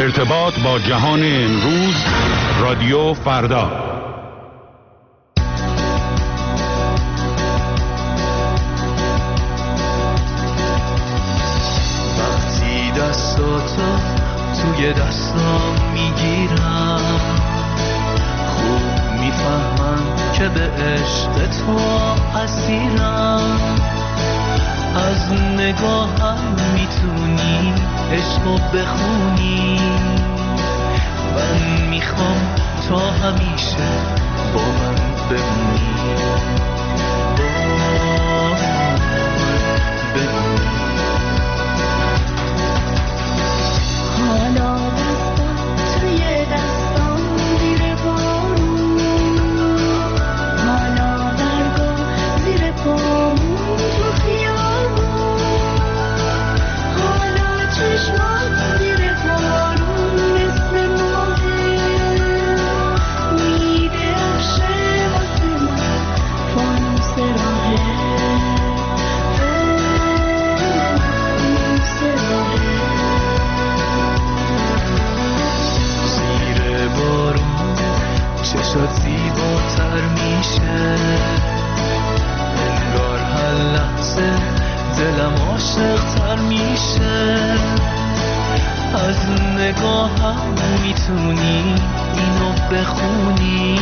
ارتباط با جهان امروز، رادیو فردا. وقتی دستاتو توی دستام میگیرم، خوب میفهمم که به عشق تو اسیرم. از نگاهم میتونی عشقو بخونی، من میخوام تا همیشه با من بمونی، با من بمونی. حالا دستم توی دستم زیر بارون، حالا برگا زیر پامون تو خیابون، حالا چشمات زیر بارون مثل ماهه، میده افشه واسه من فانوس راهه، فانوس راهه. زیر بارون چشات زیباتر میشه، انگار هر لحظه دلم عاشق‌تر میشه. از نگاهم میتونی اینو بخونی،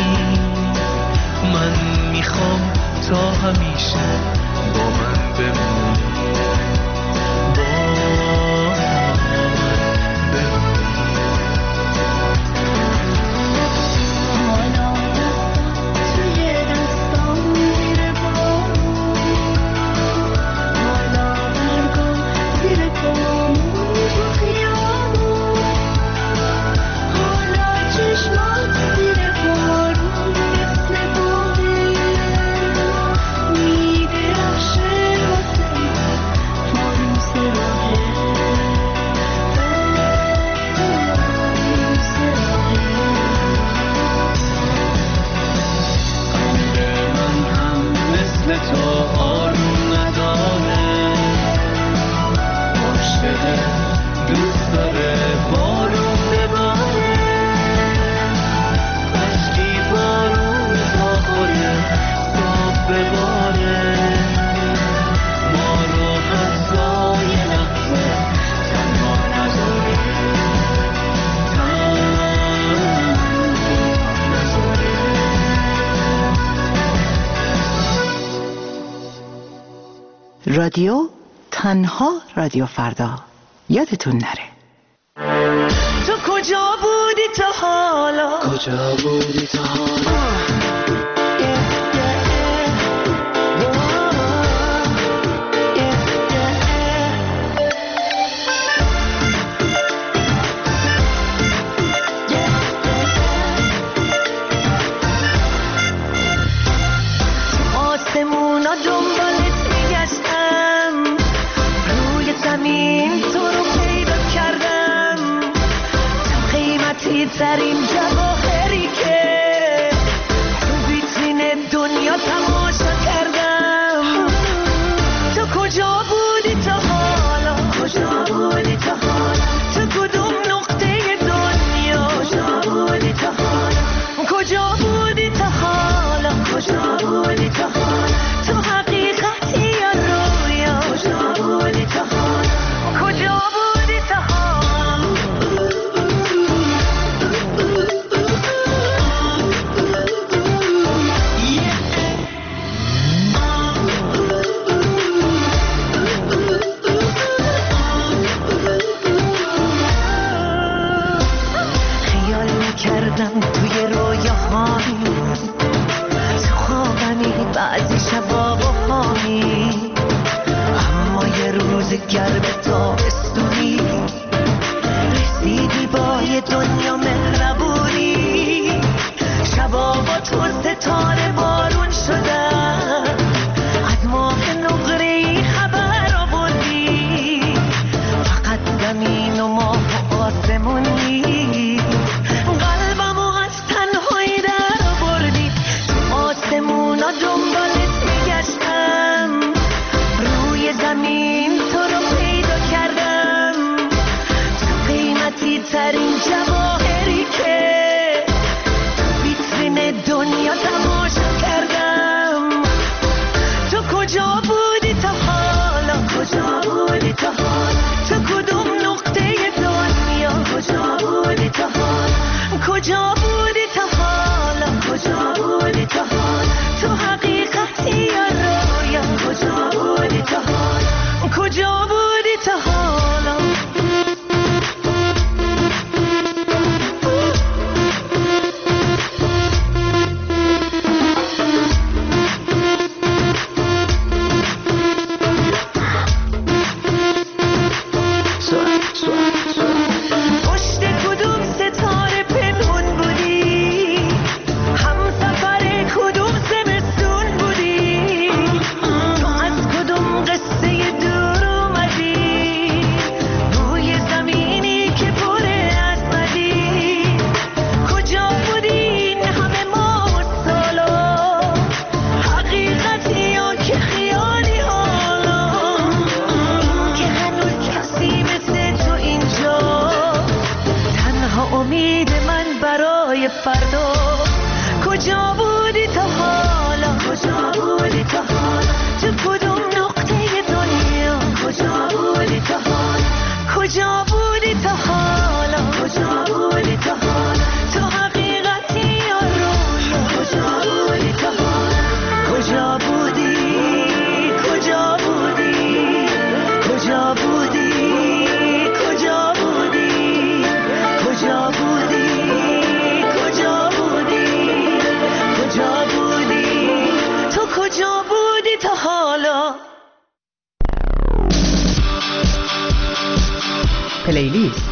من میخوام تا همیشه با من بمونی، با من بمونی. حالا دستم توی دستم زیر بارون، حالا برگا زیر پامون تو خیابون، حالا چشمات زیر بارون مثل باغه، میده افشه واسه من فانوس راهه، فانوس راهه. قلب من هم مثل تو آروم نداره، عاشقه دوست داره بارون بباره، عشقی بارون تا خوره صبح بباره، ما رو حتی یه لحظه تنها نذاره، تنها نذاره. رادیو تنها رادیو فردا. یادتون نره. تو کجا بودی تا حالا؟ کجا بودی تا حالا؟ آسمونا دنبالت میگشتم، روی زمین تو رو پیدا کردم، تو قیمتی ترین جواهری که تو ویترین دنیا تماشا کردم. تو کجا بودی تا حالا؟ کجا بودی تا حالا؟ تو کدوم نقطه دنیا؟ کجا بودی تا حالا؟ کجا بودی تا حالا؟ کجا بودی تا حالا؟ تو حقیقتی یا رویا؟ کجا بودی تا حالا؟ کجا بودی تا حالا؟ خیال میکردم توی رویاهایی، تو خوابمی بعضی شبا بهامی، اما یه روز گرم تابستونی رسیدی با یه دنیا مهربونی، شبا با تو ستاره بارون شدن، از ماه نقره‌ای خبر آوردی، فقط زمین و ماه و آسمونی، قلبمو از تنهایی در آوردی. تو آسمونا دنبالت میگشتم، روی زمین تو رو پیدا کردم، تو قیمتی ترین فردا. کجا بودی تا حالا؟ کجا بودی تا حالا؟ تو کدوم نقطه دنیا؟ کجا بودی تا حالا؟ کجا بودی تا حالا؟ کجا بودی تا حالا؟ تو حقیقتی یا رویا؟ کجا بودی تا حالا؟ کجا بودی؟ کجا بودی؟ کجا بودی؟ کجا بودی؟ کجا بودی؟ کجا بودی؟ کجا بودی؟ تو کجا بودی تا حالا؟ پلیلیست.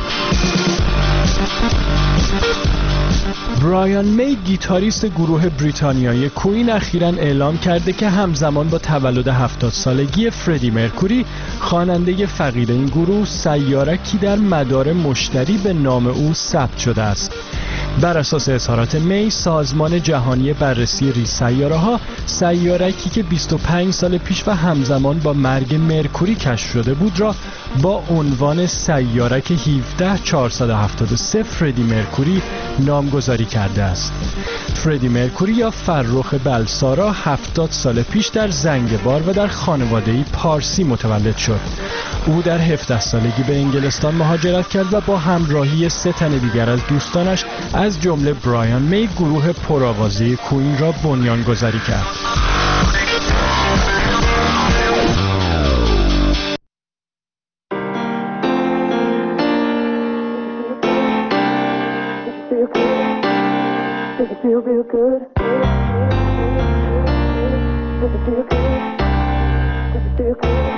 برایان می گیتاریست گروه بریتانیایی کوین اخیراً اعلام کرده که همزمان با تولد 70 سالگی فردی مرکوری خواننده فقید این گروه سیارکی در مدار مشتری به نام او ثبت شده است. بر اساس اظهارات می، سازمان جهانی بررسی ریز سیاره‌ها سیارکی که 25 سال پیش و همزمان با مرگ مرکوری کشف شده بود را با عنوان سیارک 17473 فردی مرکوری نامگذاری کرده است. فردی مرکوری یا فرخ بلسارا 70 سال پیش در زنگبار و در خانواده‌ای پارسی متولد شد. او در 17 سالگی به انگلستان مهاجرت کرد و با همراهی 3 تن دیگر از دوستانش از جمله برایان می گروه پرآوازه کوین را بنیانگذاری کرد. Does it feel real good? Does it feel good? Does it feel good?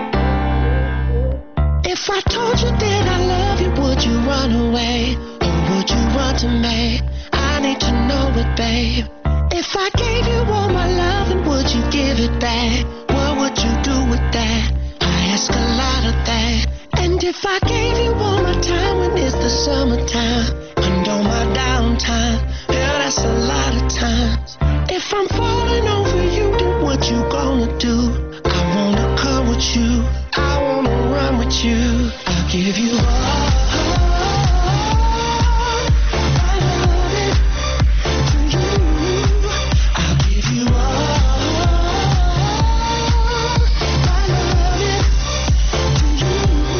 If I told you that I love you, would you run away? Or would you run to me? I need to know it, babe. If I gave you all my love, and would you give it back? What would you do with that? I ask a lot of that. And if I gave you all my time when it's the summertime, and all my downtime, yeah, that's a lot of times. If I'm falling over you, then what you gonna do? I wanna come with you, I wanna run with you. I'll give you all my loving to you. I'll give you all my loving to you.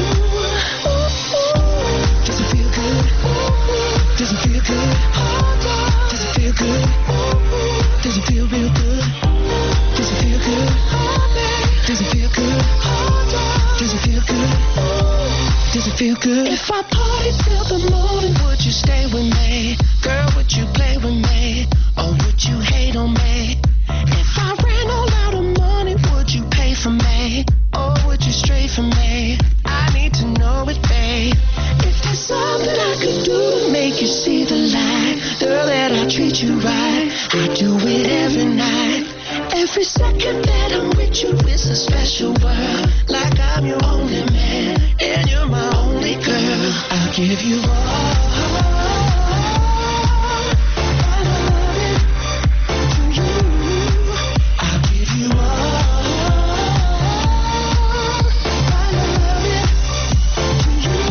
Does it feel good? Does it feel good? Does it feel good? Does it feel real good? Does it feel good? Does it feel good? Does it feel good? Does it feel good? If I party till the morning, would you stay with me? Girl, would you play with me? Or would you hate on me? If I ran all out of money, would you pay for me? Or would you stray from me? I need to know it, babe. If there's something I could do to make you see the light, girl, that I treat you right, I do it every night. Every second that I'm with you is a special world, like I'm your only man, and you're my only girl. I'll give you all my loving to you. I'll give you all my loving to you.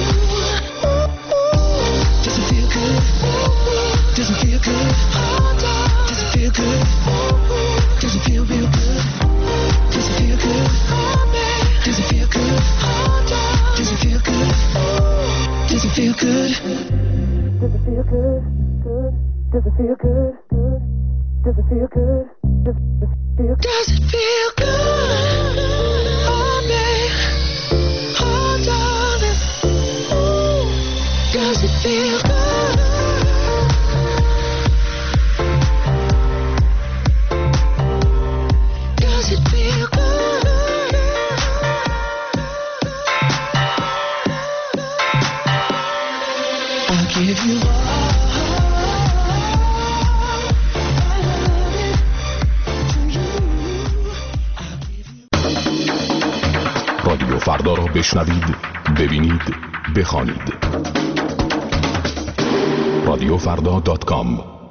Does it feel good? Does it feel good? Does it feel good? Does it feel real good? Does it feel good? Does it feel good? Does it feel good? Does it feel good? Does it feel good? Does it feel good? Does it feel good? Does it feel good? Oh, babe. Oh, darling. Ooh. Does it feel good? Does it feel good? I'll give you all my loving to you. I'll give you. رادیو فردا را بشنوید، ببینید، بخوانید. رادیوفردا.com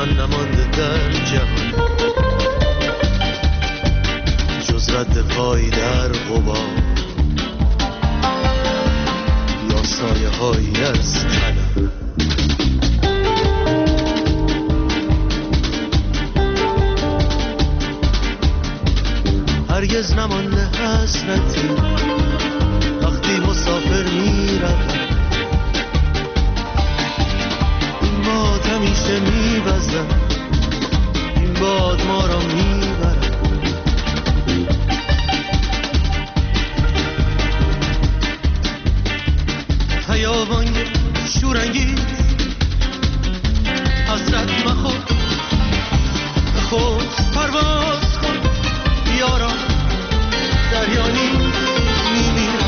نشان نمانده در جهان جز رد پای در غبار یا سایه هایی از کلم. هرگز نمانده حسرتی وقتی مسافر میرود، این باد همیشه میوزد، این باد ما را میبرد. خیابان شورانگیز حسرت مخور، خود پرواز کن یاران، دریا نیز میمیرد.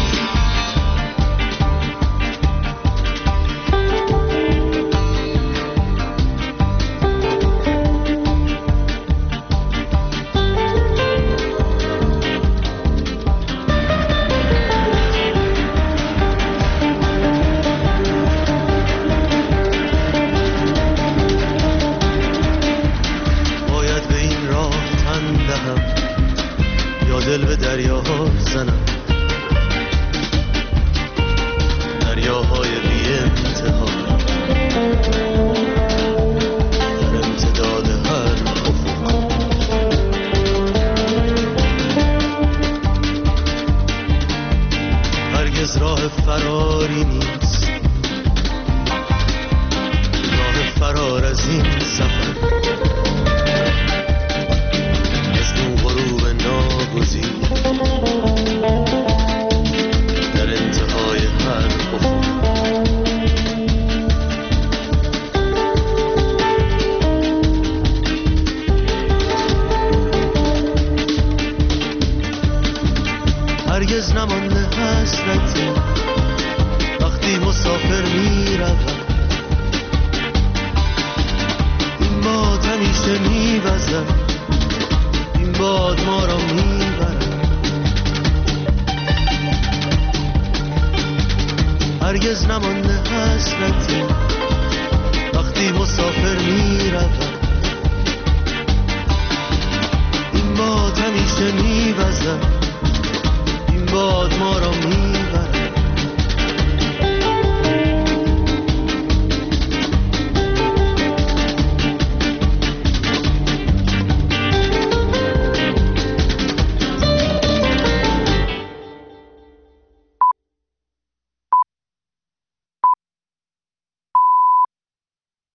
باید به این راه تن دهم یا دل به دریاها زنم، دریاهای بی انتها در امتداد هر افق. هرگز راه فراری نیست، راه فرار از این سفر در انتهای هر افق. هرگز نمانده حسرتی وقتی مسافر میرود، این باد همیشه میوزد، این باد ما را میبرد. هرگز نمانده حسرتی